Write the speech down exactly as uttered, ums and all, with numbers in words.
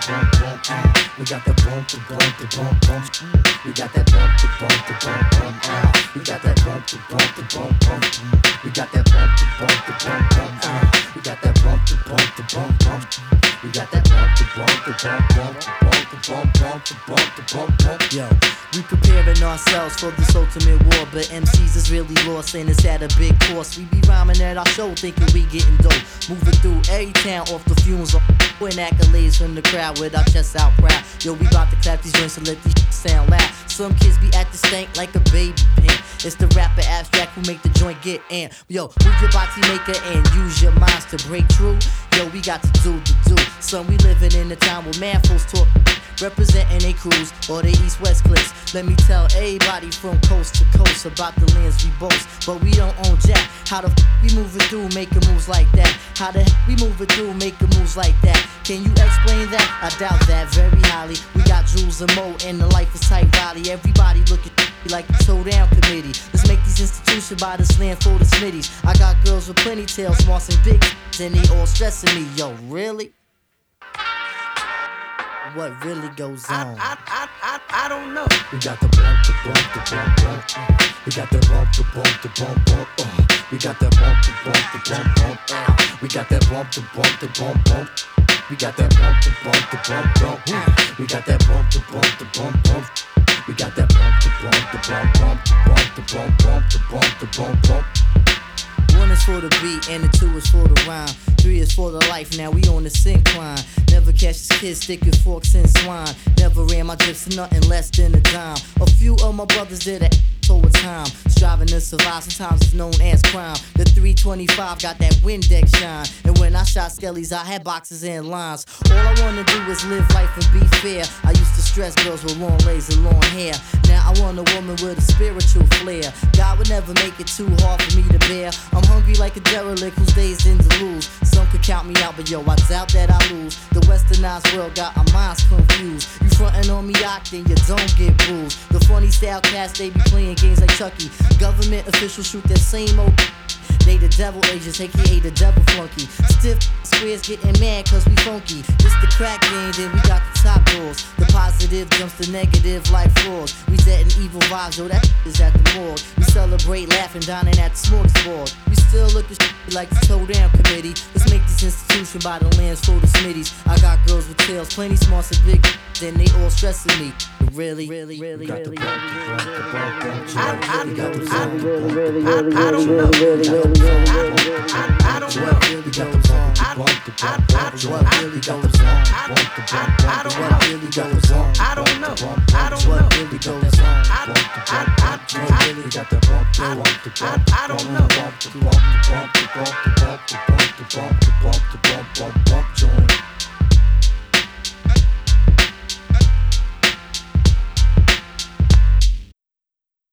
bump, bump, uh. We got that bump, the bump, the bump, bump. Mm. We got that bump, the bump, the bump, bump. Uh. We got that bump, the bump, the bump, bump. Mm. We got that bump, the bump, the bump, bump. Uh. We got that bump, the bump, the bump, bump. We got that bump, the bump, the bump, bump, bump, the bump, bump, the bump, the bump, bump. Yo, we preparing ourselves for this ultimate war, but M Cs is really lost and it's at a big cost. We be rhyming at our show thinking we getting dope, moving through every town off the fumes. Win accolades from the crowd with our chests out proud. Yo, we bout to clap these joints and let these sound loud. Some kids be acting stank like a baby pimp. It's the rapper abstract who make the joint get in. Yo, move your body maker and use your minds to break through. Yo, we got to do the do. Son, we living in a time where man folks talk, representing they crews or they east-west cliques. Let me tell everybody from coast to coast about the lands we boast, but we don't own jack. How the f we moving through making moves like that? How the f we moving through making moves like that? Can you explain that? I doubt that very highly. We got Jules and Mo and the life is tight Riley. Everybody looking like the Showdown Committee. Let's make these institutions by the slam full of smitties. I got girls with plenty tails, smarts and big, and they all stressing me. Yo, really? What really goes on? I, I, I, I don't know. We got the bump, the bump, the bump, bump. Uh. We got the bump, the bump, the bump, bump. Uh. We got that bump, the bump, the bump, bump. Uh. We got that bump, the bump, the bump, bump. We got that bump, the bump, the bump, bump. Uh. We got that bump, the bump, the bump, bump. We got that bump, the bump, the bump, bump, the bump, the bump, bump, the bump, the bump, bump. One is for the beat and the two is for the rhyme. Three is for the life, now we on the syncline. Never catch this kid sticking forks in swine. Never ran my drips to nothing less than a dime. A few of my brothers did it over time. Striving to survive, sometimes it's known as crime. The three twenty-five got that Windex shine. And when I shot skellies, I had boxes and lines. All I wanna do is live life and be fair. I used to stress girls with long legs and long hair. Now I want a woman with a spiritual flair. God would never make it too hard for me to bear. I'm hungry like a derelict whose days in to lose. Some could count me out, but yo, I doubt that I lose. The westernized world got our minds confused. You frontin' on me out, then you don't get bruised. The funny style cats, they be playing games like Chucky. Government officials shoot that same old. They the devil agents, aka the devil flunky. Stiff squares getting mad cause we funky. This the crack game, then we got the top doors. The positive jumps the negative like flaws. We setting evil vibes, yo, that is at the morgue. We celebrate laughing, dining at the smorgasbord. We still looking like the Showdown Committee. Let's make this institution by the lands full of smitties. I got girls with tails, plenty smarts and big, then they all stressing me. Really, really, really, really, really, Join.